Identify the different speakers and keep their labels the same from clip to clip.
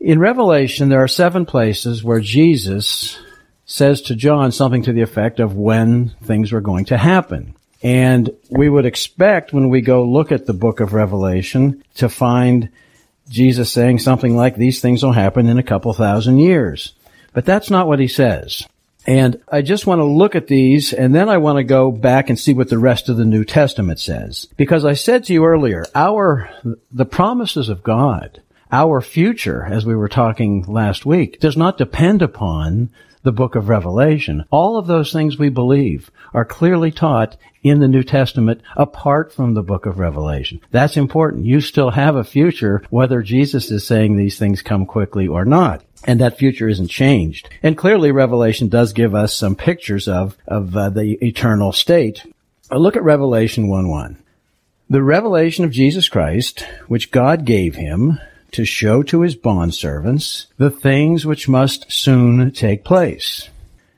Speaker 1: In Revelation, there are 7 places where Jesus says to John something to the effect of when things were going to happen. And we would expect when we go look at the book of Revelation to find Jesus saying something like, these things will happen in a couple thousand years. But that's not what he says. And I just want to look at these, and then I want to go back and see what the rest of the New Testament says. Because I said to you earlier, the promises of God, our future, as we were talking last week, does not depend upon the book of Revelation. All of those things we believe are clearly taught in the New Testament apart from the book of Revelation. That's important. You still have a future, whether Jesus is saying these things come quickly or not. And that future isn't changed. And clearly Revelation does give us some pictures of the eternal state. Look at Revelation 1:1. The revelation of Jesus Christ, which God gave him to show to his bondservants the things which must soon take place.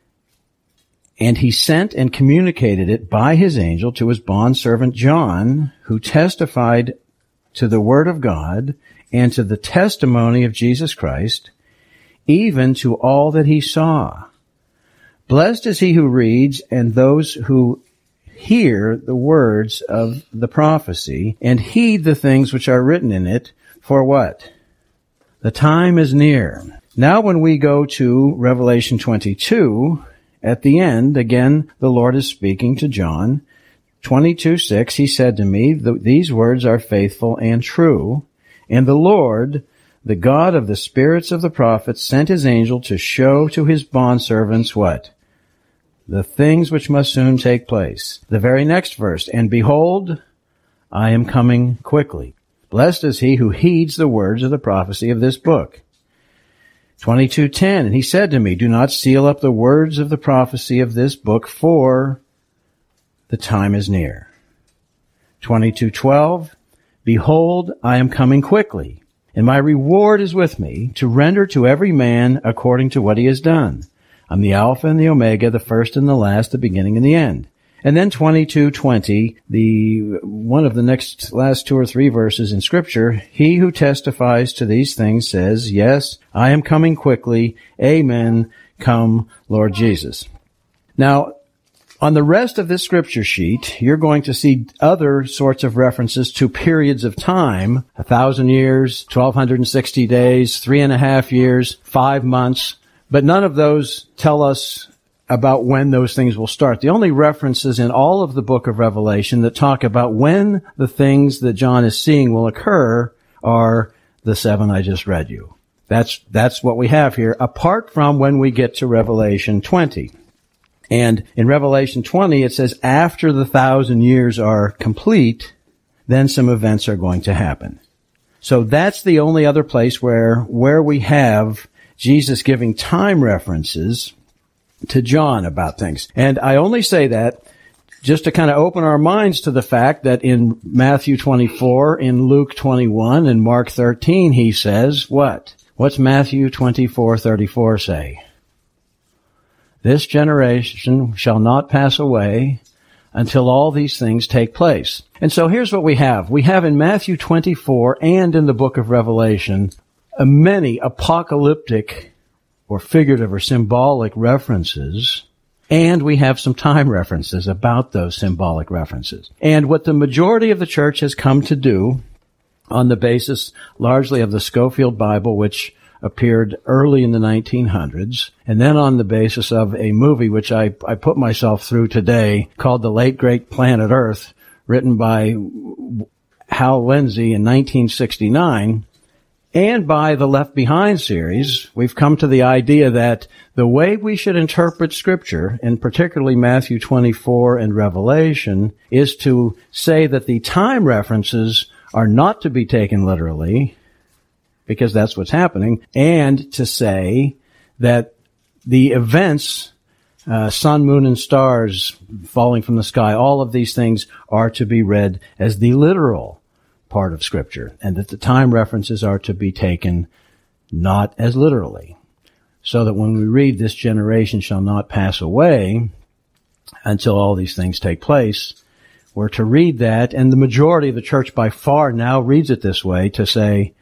Speaker 1: And he sent and communicated it by his angel to his bondservant John, who testified to the word of God and to the testimony of Jesus Christ, even to all that he saw. Blessed is he who reads and those who hear the words of the prophecy and heed the things which are written in it, for what? The time is near. Now when we go to Revelation 22, at the end, again, the Lord is speaking to John. 22:6, he said to me, these words are faithful and true, and the Lord, the God of the spirits of the prophets, sent his angel to show to his bondservants what? The things which must soon take place. The very next verse, and behold, I am coming quickly. Blessed is he who heeds the words of the prophecy of this book. 22:10, and he said to me, do not seal up the words of the prophecy of this book, for the time is near. 22:12, behold, I am coming quickly, and my reward is with me to render to every man according to what he has done. I'm the Alpha and the Omega, the first and the last, the beginning and the end. And then 22:20, one of the last 2 or 3 verses in Scripture, he who testifies to these things says, yes, I am coming quickly. Amen. Come, Lord Jesus. Now, on the rest of this Scripture sheet, you're going to see other sorts of references to periods of time, 1,000 years, 1,260 days, 3.5 years, 5 months, but none of those tell us about when those things will start. The only references in all of the book of Revelation that talk about when the things that John is seeing will occur are the 7 I just read you. That's what we have here, apart from when we get to Revelation 20. And in Revelation 20, it says after the 1,000 years are complete, then some events are going to happen. So that's the only other place where we have Jesus giving time references to John about things. And I only say that just to kind of open our minds to the fact that in Matthew 24, in Luke 21, and Mark 13, he says, what? What's Matthew 24:34 say? This generation shall not pass away until all these things take place. And so here's what we have. We have in Matthew 24 and in the book of Revelation many apocalyptic or figurative or symbolic references, and we have some time references about those symbolic references. And what the majority of the church has come to do, on the basis largely of the Scofield Bible, which appeared early in the 1900s, and then on the basis of a movie which I put myself through today called The Late Great Planet Earth, written by Hal Lindsey in 1969, and by the Left Behind series, we've come to the idea that the way we should interpret Scripture, and particularly Matthew 24 and Revelation, is to say that the time references are not to be taken literally, because that's what's happening, and to say that the events, sun, moon, and stars falling from the sky, all of these things are to be read as the literal part of Scripture, and that the time references are to be taken not as literally. So that when we read, this generation shall not pass away until all these things take place, we're to read that, and the majority of the church by far now reads it this way, to say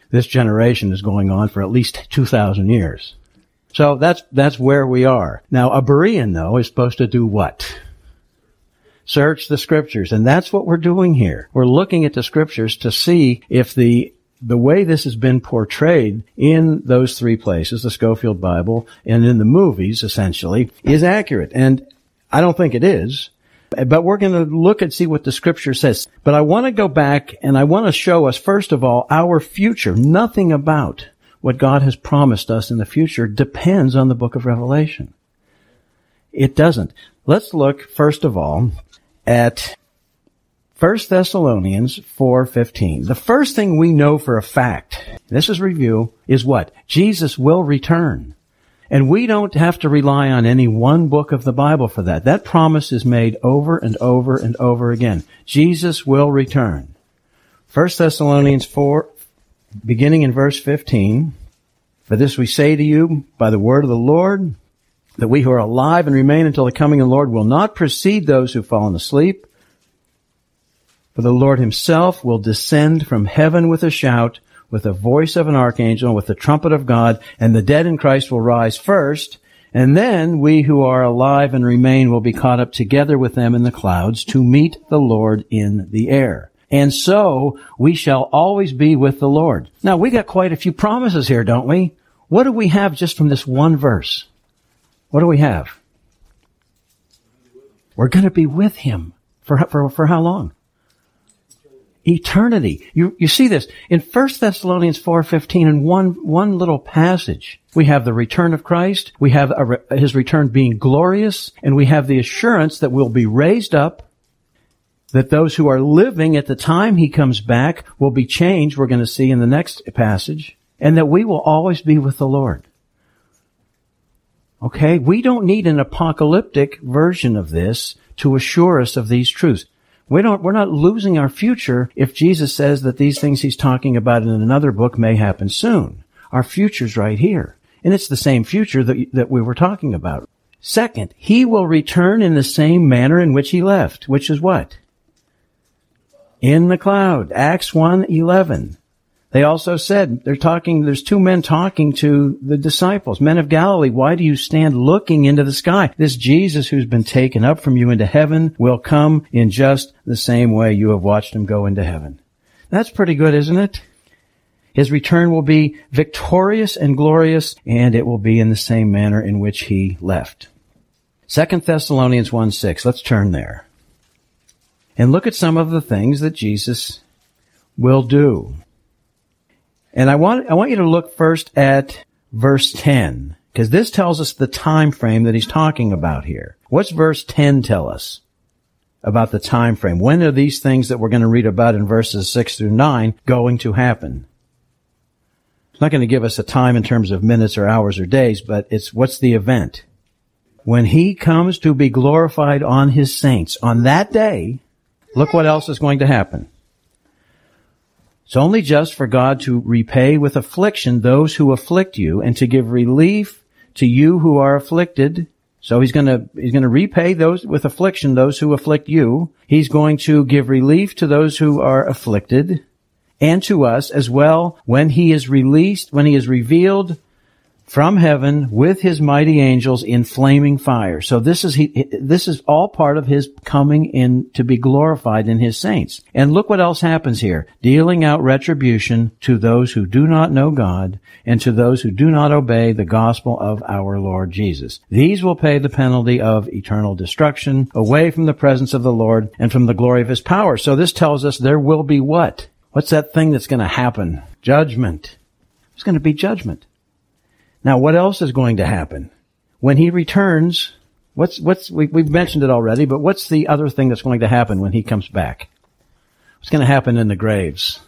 Speaker 1: this generation is going on for at least 2,000 years. So that's where we are. Now, a Berean, though, is supposed to do what? Search the Scriptures. And that's what we're doing here. We're looking at the Scriptures to see if the way this has been portrayed in those three places, the Scofield Bible, and in the movies, essentially, is accurate. And I don't think it is. But we're going to look and see what the Scripture says. But I want to go back and I want to show us, first of all, our future. Nothing about what God has promised us in the future depends on the book of Revelation. It doesn't. Let's look, first of all, at 1 Thessalonians 4:15. The first thing we know for a fact, this is review, is what? Jesus will return. And we don't have to rely on any one book of the Bible for that. That promise is made over and over and over again. Jesus will return. 1 Thessalonians 4, beginning in verse 15. For this we say to you by the word of the Lord, that we who are alive and remain until the coming of the Lord will not precede those who have fallen asleep. For the Lord himself will descend from heaven with a shout, with the voice of an archangel, with the trumpet of God, and the dead in Christ will rise first, and then we who are alive and remain will be caught up together with them in the clouds to meet the Lord in the air. And so we shall always be with the Lord. Now, we got quite a few promises here, don't we? What do we have just from this one verse? What do we have? We're going to be with him. For how long? Eternity. You see this in 1 Thessalonians 4:15 in one little passage. We have the return of Christ. We have his return being glorious, and we have the assurance that we'll be raised up, that those who are living at the time he comes back will be changed, we're going to see in the next passage, and that we will always be with the Lord. Okay? We don't need an apocalyptic version of this to assure us of these truths. We're not losing our future if Jesus says that these things he's talking about in another book may happen soon. Our future's right here. And it's the same future that we were talking about. Second, he will return in the same manner in which he left, which is what? In the cloud. Acts 1:11. They also said, there's two men talking to the disciples. Men of Galilee, why do you stand looking into the sky? This Jesus who's been taken up from you into heaven will come in just the same way you have watched him go into heaven. That's pretty good, isn't it? His return will be victorious and glorious, and it will be in the same manner in which he left. 2 Thessalonians 1:6. Let's turn there. And look at some of the things that Jesus will do. And I want you to look first at verse 10, because this tells us the time frame that he's talking about here. What's verse 10 tell us about the time frame? When are these things that we're going to read about in verses 6 through 9 going to happen? It's not going to give us a time in terms of minutes or hours or days, but it's what's the event? When he comes to be glorified on his saints, on that day, look what else is going to happen. It's only just for God to repay with affliction those who afflict you, and to give relief to you who are afflicted. So he's going to repay those with affliction, those who afflict you. He's going to give relief to those who are afflicted, and to us as well when he is released, when he is revealed from heaven with his mighty angels in flaming fire. So this is all part of his coming in to be glorified in his saints. And look what else happens here. Dealing out retribution to those who do not know God, and to those who do not obey the gospel of our Lord Jesus. These will pay the penalty of eternal destruction, away from the presence of the Lord and from the glory of his power. So this tells us there will be what? What's that thing that's going to happen? Judgment. There's going to be judgment. Now, what else is going to happen? When he returns, we've mentioned it already, but what's the other thing that's going to happen when he comes back? What's going to happen in the graves?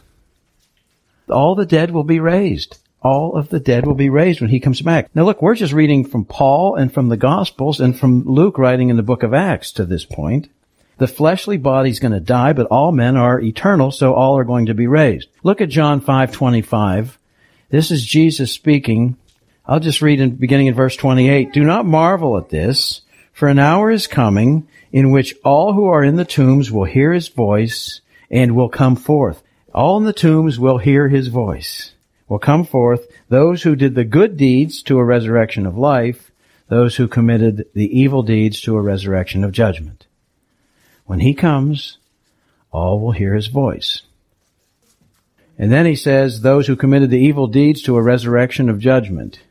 Speaker 1: All the dead will be raised. All of the dead will be raised when he comes back. Now look, we're just reading from Paul and from the Gospels and from Luke writing in the book of Acts to this point. The fleshly body's going to die, but all men are eternal, so all are going to be raised. Look at John 5:25. This is Jesus speaking. I'll just read beginning in verse 28. Do not marvel at this, for an hour is coming in which all who are in the tombs will hear his voice and will come forth. All in the tombs will hear his voice. will come forth, those who did the good deeds to a resurrection of life, those who committed the evil deeds to a resurrection of judgment. When he comes, all will hear his voice. And then he says, those who committed the evil deeds to a resurrection of judgment.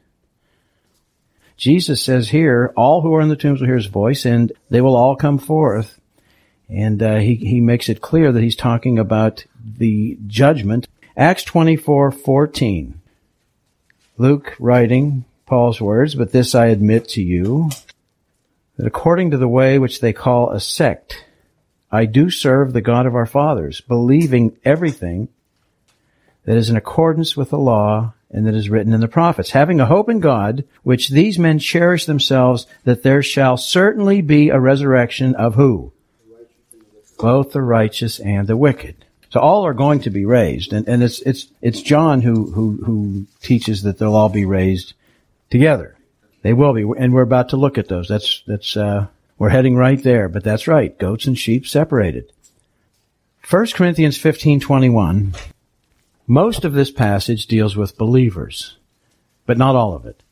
Speaker 1: Jesus says here, all who are in the tombs will hear his voice, and they will all come forth. And he makes it clear that he's talking about the judgment. Acts 24:14. Luke writing Paul's words, but this I admit to you, that according to the way which they call a sect, I do serve the God of our fathers, believing everything that is in accordance with the law and that is written in the prophets, having a hope in God, which these men cherish themselves, that there shall certainly be a resurrection of who? Both the righteous and the wicked. So all are going to be raised, and it's John who teaches that they'll all be raised together. They will be, and we're about to look at those. That's we're heading right there, but that's right. Goats and sheep separated. 1 Corinthians 15:21. Most of this passage deals with believers, but not all of it.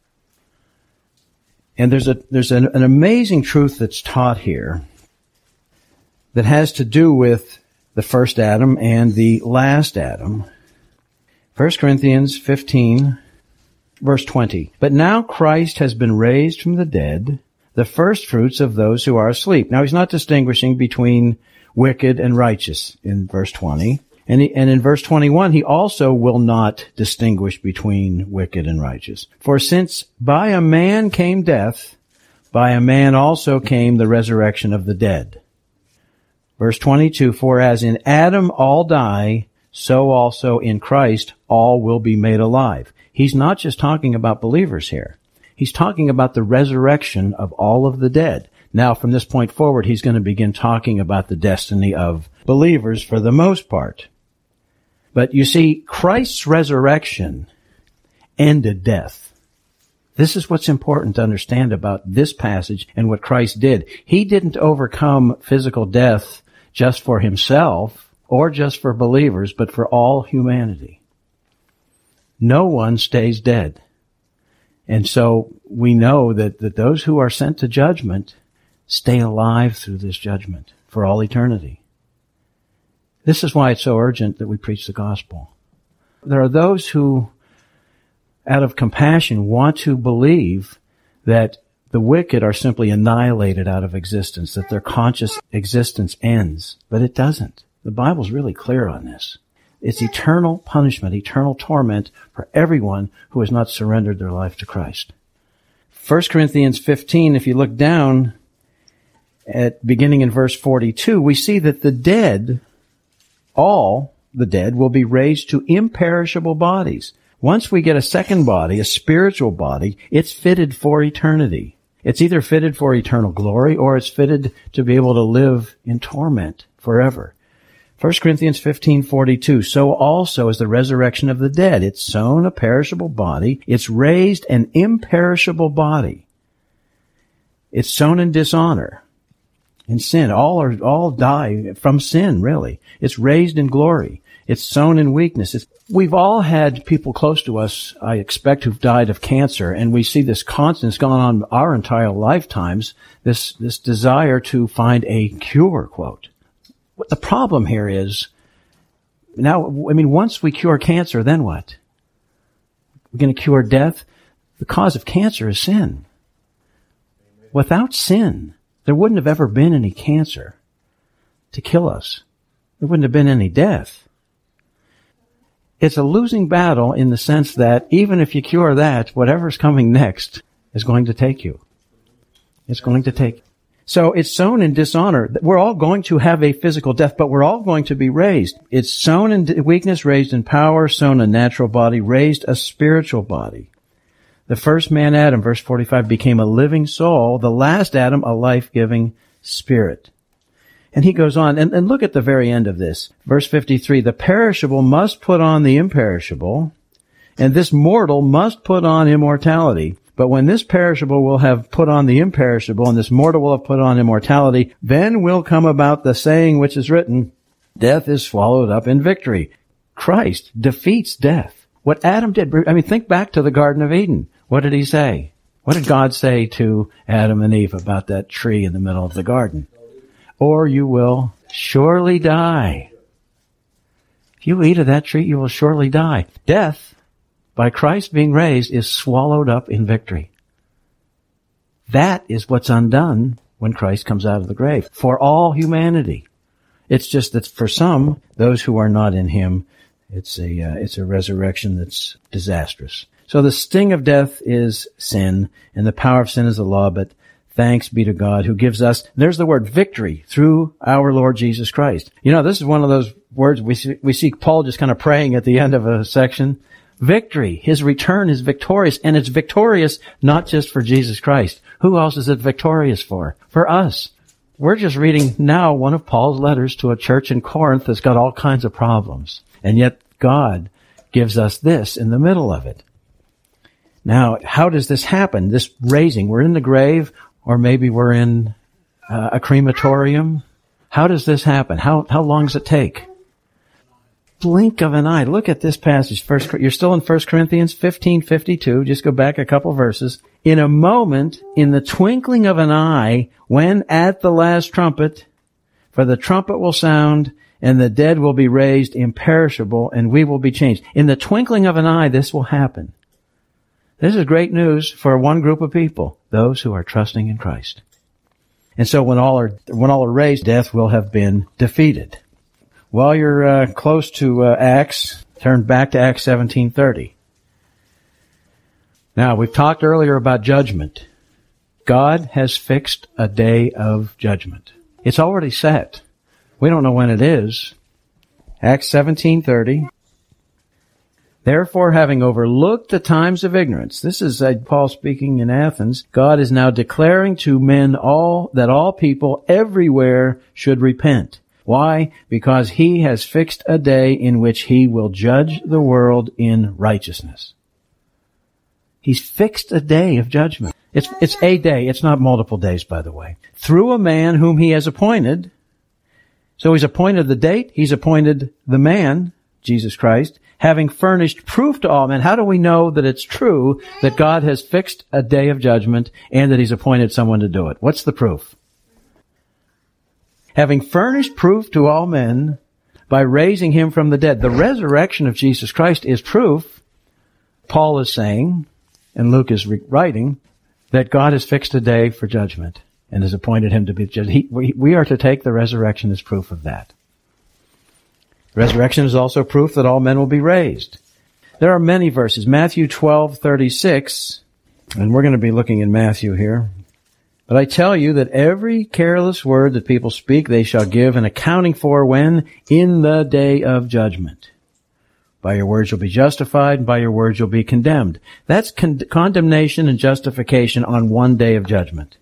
Speaker 1: And there's an amazing truth that's taught here that has to do with the first Adam and the last Adam. 1 Corinthians 15, verse 20. But now Christ has been raised from the dead, the first fruits of those who are asleep. Now he's not distinguishing between wicked and righteous in verse 20. And in verse 21, he also will not distinguish between wicked and righteous. For since by a man came death, by a man also came the resurrection of the dead. Verse 22, for as in Adam all die, so also in Christ all will be made alive. He's not just talking about believers here. He's talking about the resurrection of all of the dead. Now, from this point forward, he's going to begin talking about the destiny of believers for the most part. But you see, Christ's resurrection ended death. This is what's important to understand about this passage and what Christ did. He didn't overcome physical death just for himself or just for believers, but for all humanity. No one stays dead. And so we know that those who are sent to judgment stay alive through this judgment for all eternity. This is why it's so urgent that we preach the gospel. There are those who, out of compassion, want to believe that the wicked are simply annihilated out of existence, that their conscious existence ends. But it doesn't. The Bible's really clear on this. It's eternal punishment, eternal torment for everyone who has not surrendered their life to Christ. 1 Corinthians 15, if you look down at beginning in verse 42, we see that the dead, all the dead, will be raised to imperishable bodies. Once we get a second body, a spiritual body, it's fitted for eternity. It's either fitted for eternal glory or it's fitted to be able to live in torment forever. 1 Corinthians 15:42, so also is the resurrection of the dead. It's sown a perishable body. It's raised an imperishable body. It's sown in dishonor, in sin. All die from sin, really. It's raised in glory. It's sown in weakness. We've all had people close to us, I expect, who've died of cancer, and we see this constant, it's gone on our entire lifetimes, this desire to find a cure, quote. What the problem here is, once we cure cancer, then what? We're going to cure death? The cause of cancer is sin. Without sin, there wouldn't have ever been any cancer to kill us. There wouldn't have been any death. It's a losing battle in the sense that even if you cure that, whatever's coming next is going to take you. It's going to take. So it's sown in dishonor. We're all going to have a physical death, but we're all going to be raised. It's sown in weakness, raised in power, sown a natural body, raised a spiritual body. The first man, Adam, verse 45, became a living soul. The last Adam, a life-giving spirit. And he goes on, and look at the very end of this. Verse 53, the perishable must put on the imperishable, and this mortal must put on immortality. But when this perishable will have put on the imperishable, and this mortal will have put on immortality, then will come about the saying which is written, death is swallowed up in victory. Christ defeats death. what Adam did. I mean, think back to the Garden of Eden. What did he say? What did God say to Adam and Eve about that tree in the middle of the garden? Or you will surely die. If you eat of that tree, you will surely die. Death, by Christ being raised, is swallowed up in victory. That is what's undone when Christ comes out of the grave. For all humanity. It's just that for some, those who are not in Him, it's a resurrection that's disastrous. So the sting of death is sin, and the power of sin is the law, but thanks be to God who gives us, there's the word, victory through our Lord Jesus Christ. You know, this is one of those words we see Paul just kind of praying at the end of a section. Victory. His return is victorious, and it's victorious not just for Jesus Christ. Who else is it victorious for? For us. We're just reading now one of Paul's letters to a church in Corinth that's got all kinds of problems. And yet God gives us this in the middle of it. Now, how does this happen? This raising, we're in the grave, or maybe we're in a crematorium. How does this happen? How long does it take? Blink of an eye. Look at this passage. You're still in 1 Corinthians 15:52. Just go back a couple verses. In a moment, in the twinkling of an eye, when at the last trumpet, for the trumpet will sound, and the dead will be raised imperishable, and we will be changed. In the twinkling of an eye, this will happen. This is great news for one group of people, those who are trusting in Christ. And so when all are raised, death will have been defeated. While you're close to Acts, turn back to Acts 17:30. Now, we've talked earlier about judgment. God has fixed a day of judgment. It's already set. We don't know when it is. Acts 17:30. Therefore, having overlooked the times of ignorance, this is Paul speaking in Athens, God is now declaring to men that all people everywhere should repent. Why? Because He has fixed a day in which He will judge the world in righteousness. He's fixed a day of judgment. It's a day. It's not multiple days, by the way. Through a man whom He has appointed. So He's appointed the date. He's appointed the man, Jesus Christ, having furnished proof to all men. How do we know that it's true that God has fixed a day of judgment and that He's appointed someone to do it? What's the proof? Having furnished proof to all men by raising Him from the dead. The resurrection of Jesus Christ is proof, Paul is saying, and Luke is writing, that God has fixed a day for judgment and has appointed Him to be judged. We are to take the resurrection as proof of that. Resurrection is also proof that all men will be raised. There are many verses. Matthew 12:36, and we're going to be looking in Matthew here. But I tell you that every careless word that people speak, they shall give an accounting for when? In the day of judgment. By your words you'll be justified, and by your words you'll be condemned. That's condemnation and justification on one day of judgment.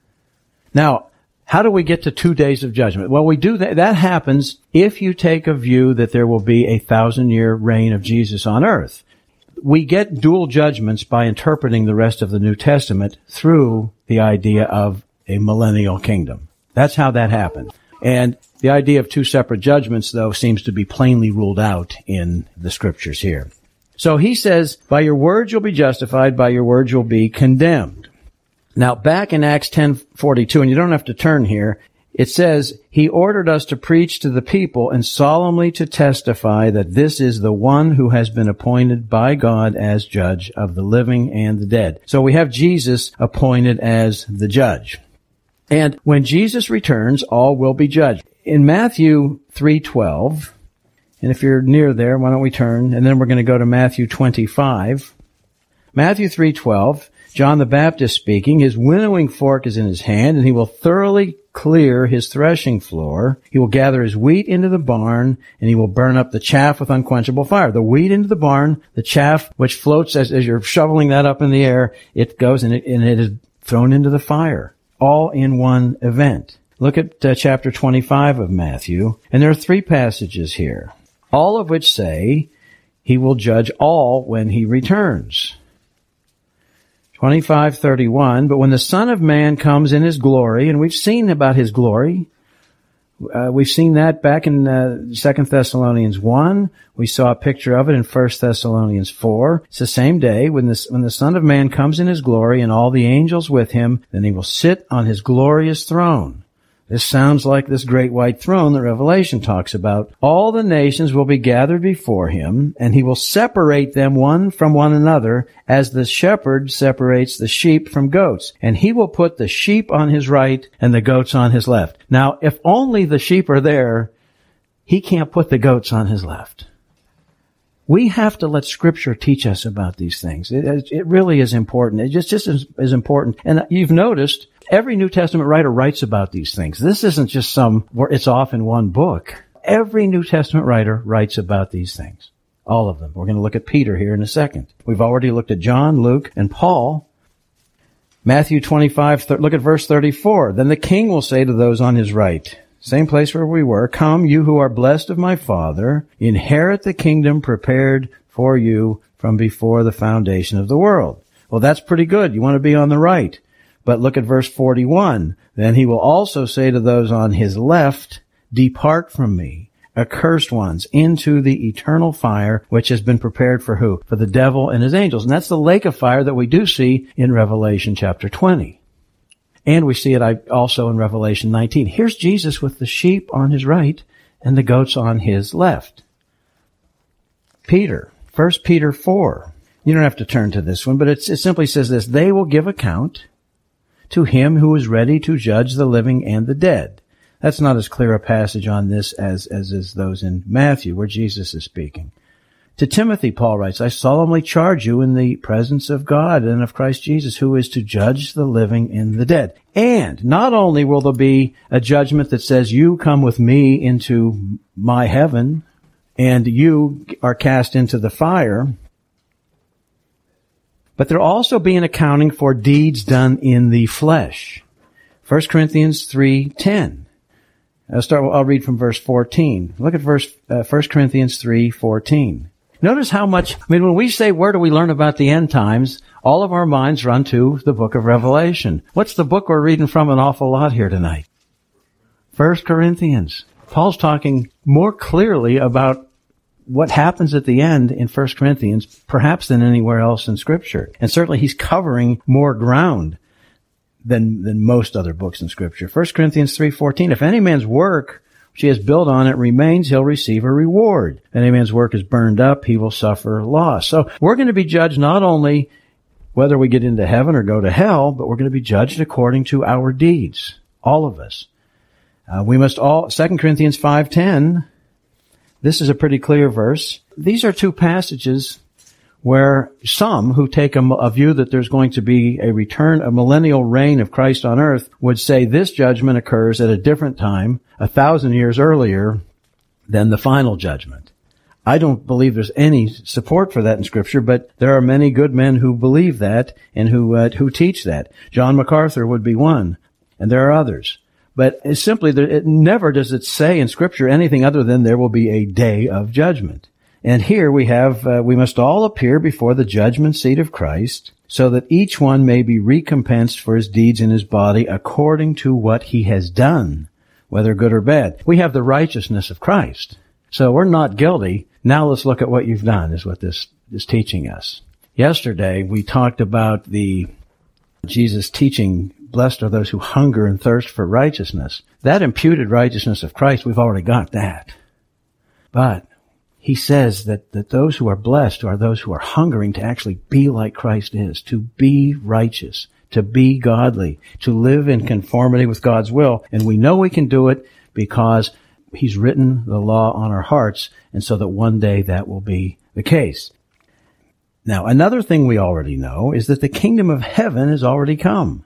Speaker 1: Now, how do we get to 2 days of judgment? Well, we do that. That happens if you take a view that there will be a 1,000-year reign of Jesus on earth. We get dual judgments by interpreting the rest of the New Testament through the idea of a millennial kingdom. That's how that happens. And the idea of two separate judgments, though, seems to be plainly ruled out in the Scriptures here. So he says, by your words you'll be justified, by your words you'll be condemned. Now, back in Acts 10:42, and you don't have to turn here, it says, He ordered us to preach to the people and solemnly to testify that this is the one who has been appointed by God as judge of the living and the dead. So we have Jesus appointed as the judge. And when Jesus returns, all will be judged. In Matthew 3:12, and if you're near there, why don't we turn, and then we're going to go to Matthew 25. Matthew 3:12, John the Baptist speaking, his winnowing fork is in his hand, and he will thoroughly clear his threshing floor. He will gather his wheat into the barn, and he will burn up the chaff with unquenchable fire. The wheat into the barn, the chaff which floats as you're shoveling that up in the air, it goes and it is thrown into the fire, all in one event. Look at chapter 25 of Matthew, and there are 3 passages here, all of which say he will judge all when he returns. 25:31, but when the Son of Man comes in his glory, and we've seen about his glory, We've seen that back in 2 Thessalonians 1. We saw a picture of it in 1 Thessalonians 4. It's the same day when the Son of Man comes in his glory and all the angels with him, then he will sit on his glorious throne. This sounds like this great white throne that Revelation talks about. All the nations will be gathered before him, and he will separate them one from one another, as the shepherd separates the sheep from goats. And he will put the sheep on his right and the goats on his left. Now, if only the sheep are there, he can't put the goats on his left. We have to let Scripture teach us about these things. It really is important. It just is important. And you've noticed every New Testament writer writes about these things. This isn't just it's off in one book. Every New Testament writer writes about these things. All of them. We're going to look at Peter here in a second. We've already looked at John, Luke, and Paul. Matthew 25, look at verse 34. Then the king will say to those on his right, same place where we were, come, you who are blessed of my Father, inherit the kingdom prepared for you from before the foundation of the world. Well, that's pretty good. You want to be on the right. But look at verse 41. Then he will also say to those on his left, depart from me, accursed ones, into the eternal fire, which has been prepared for who? For the devil and his angels. And that's the lake of fire that we do see in Revelation chapter 20. And we see it also in Revelation 19. Here's Jesus with the sheep on his right and the goats on his left. Peter, 1 Peter 4. You don't have to turn to this one, but it simply says this, they will give account to him who is ready to judge the living and the dead. That's not as clear a passage on this as is those in Matthew, where Jesus is speaking. To Timothy, Paul writes, I solemnly charge you in the presence of God and of Christ Jesus, who is to judge the living and the dead. And not only will there be a judgment that says, you come with me into my heaven, and you are cast into the fire, but there'll also be an accounting for deeds done in the flesh. 1 Corinthians 3:10. I'll read from verse 14. Look at 1 Corinthians 3:14. Notice how much, when we say, where do we learn about the end times, all of our minds run to the book of Revelation. What's the book we're reading from an awful lot here tonight? 1 Corinthians. Paul's talking more clearly about what happens at the end in 1 Corinthians, perhaps than anywhere else in Scripture. And certainly he's covering more ground than most other books in Scripture. 1 Corinthians 3:14, if any man's work which he has built on it remains, he'll receive a reward. If any man's work is burned up, he will suffer loss. So we're going to be judged not only whether we get into heaven or go to hell, but we're going to be judged according to our deeds. All of us. We must all, 2 Corinthians 5:10, this is a pretty clear verse. These are two passages where some who take a view that there's going to be a return, a millennial reign of Christ on earth, would say this judgment occurs at a different time, 1,000 years earlier than the final judgment. I don't believe there's any support for that in Scripture, but there are many good men who believe that and who teach that. John MacArthur would be one, and there are others. But it's simply, it never does it say in Scripture anything other than there will be a day of judgment. And here we have, we must all appear before the judgment seat of Christ, so that each one may be recompensed for his deeds in his body according to what he has done, whether good or bad. We have the righteousness of Christ. So we're not guilty. Now let's look at what you've done, is what this is teaching us. Yesterday we talked about Jesus teaching, blessed are those who hunger and thirst for righteousness. That imputed righteousness of Christ, we've already got that. But he says that those who are blessed are those who are hungering to actually be like Christ is, to be righteous, to be godly, to live in conformity with God's will. And we know we can do it because he's written the law on our hearts, and so that one day that will be the case. Now, another thing we already know is that the kingdom of heaven has already come,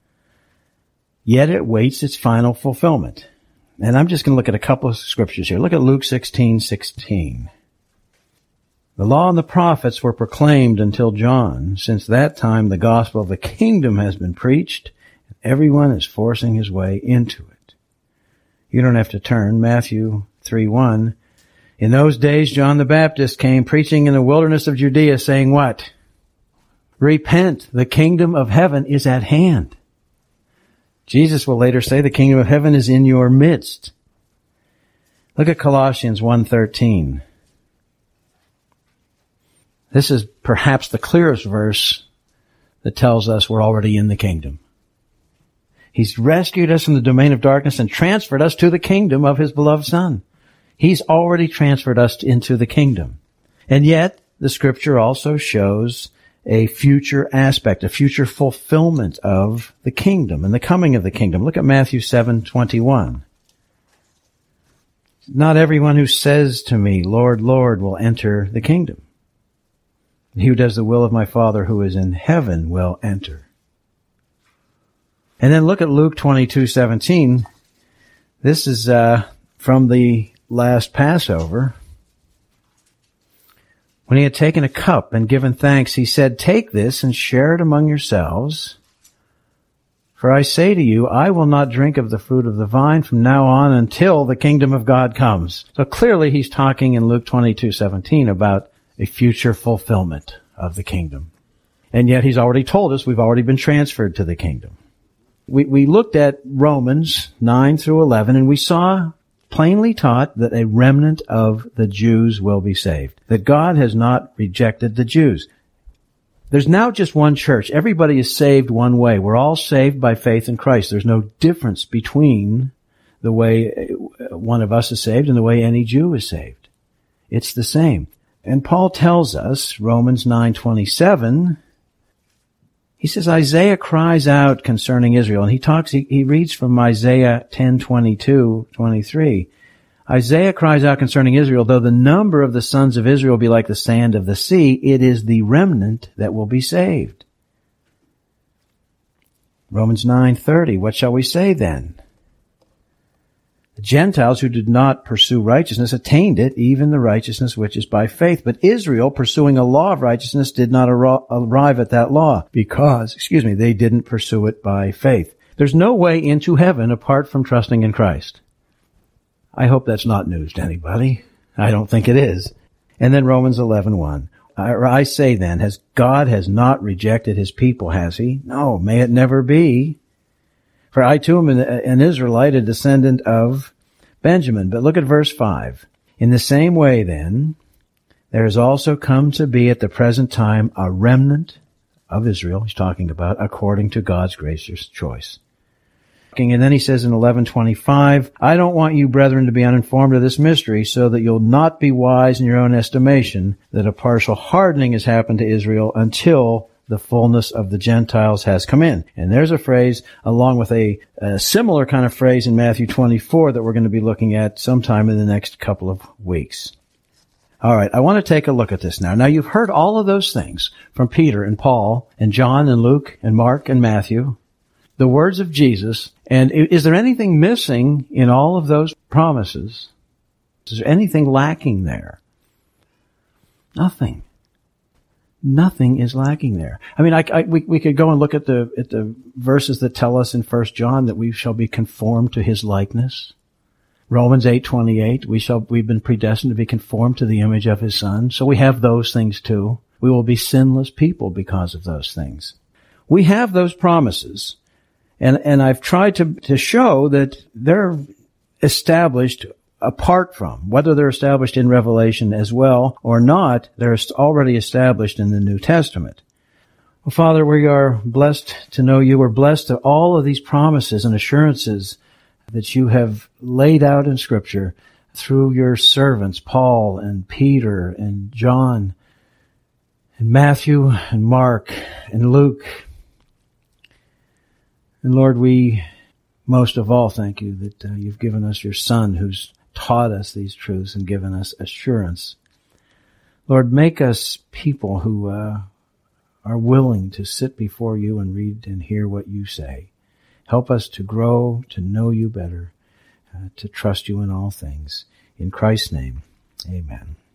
Speaker 1: yet it waits its final fulfillment. And I'm just going to look at a couple of scriptures here. Look at Luke 16:16. The law and the prophets were proclaimed until John. Since that time, the gospel of the kingdom has been preached, and everyone is forcing his way into it. You don't have to turn. Matthew 3:1. In those days, John the Baptist came preaching in the wilderness of Judea, saying what? Repent, the kingdom of heaven is at hand. Jesus will later say the kingdom of heaven is in your midst. Look at Colossians 1:13. This is perhaps the clearest verse that tells us we're already in the kingdom. He's rescued us from the domain of darkness and transferred us to the kingdom of His beloved Son. He's already transferred us into the kingdom. And yet, the Scripture also shows a future aspect, a future fulfillment of the kingdom and the coming of the kingdom. Look at Matthew 7:21. Not everyone who says to me, Lord, Lord, will enter the kingdom. He who does the will of my Father who is in heaven will enter. And then look at Luke 22:17. This is from the last Passover. When He had taken a cup and given thanks, He said, take this and share it among yourselves. For I say to you, I will not drink of the fruit of the vine from now on until the kingdom of God comes. So clearly He's talking in Luke 22:17 about a future fulfillment of the kingdom. And yet He's already told us we've already been transferred to the kingdom. We looked at Romans 9 through 11 and we saw plainly taught that a remnant of the Jews will be saved. That God has not rejected the Jews. There's now just one church. Everybody is saved one way. We're all saved by faith in Christ. There's no difference between the way one of us is saved and the way any Jew is saved. It's the same. And Paul tells us, Romans 9:27, he says, Isaiah cries out concerning Israel. And he reads from Isaiah 10:22-23. Isaiah cries out concerning Israel, though the number of the sons of Israel be like the sand of the sea, it is the remnant that will be saved. Romans 9:30, what shall we say then? The Gentiles who did not pursue righteousness attained it, even the righteousness which is by faith. But Israel, pursuing a law of righteousness, did not arrive at that law because, they didn't pursue it by faith. There's no way into heaven apart from trusting in Christ. I hope that's not news to anybody. I don't think it is. And then Romans 11:1. I say then, God has not rejected His people, has He? No, may it never be. For I too am an Israelite, a descendant of Benjamin. But look at verse 5. In the same way then, there has also come to be at the present time a remnant of Israel, he's talking about, according to God's gracious choice. And then he says in 11:25, I don't want you, brethren, to be uninformed of this mystery, so that you'll not be wise in your own estimation, that a partial hardening has happened to Israel until the fullness of the Gentiles has come in. And there's a phrase, along with a similar kind of phrase in Matthew 24 that we're going to be looking at sometime in the next couple of weeks. All right, I want to take a look at this now. Now, you've heard all of those things from Peter and Paul and John and Luke and Mark and Matthew, the words of Jesus. And is there anything missing in all of those promises? Is there anything lacking there? Nothing. Nothing is lacking there. I mean, we could go and look at the verses that tell us in 1 John that we shall be conformed to His likeness. Romans 8:28, we've been predestined to be conformed to the image of His Son. So we have those things too. We will be sinless people because of those things. We have those promises. And I've tried to show that they're established apart from, whether they're established in Revelation as well or not, they're already established in the New Testament. Well, Father, we are blessed to know You. We're blessed to all of these promises and assurances that You have laid out in Scripture through Your servants, Paul and Peter and John and Matthew and Mark and Luke. And Lord, we most of all thank You that You've given us Your Son who's taught us these truths and given us assurance. Lord, make us people who are willing to sit before You and read and hear what You say. Help us to grow, to know You better, to trust You in all things. In Christ's name, amen.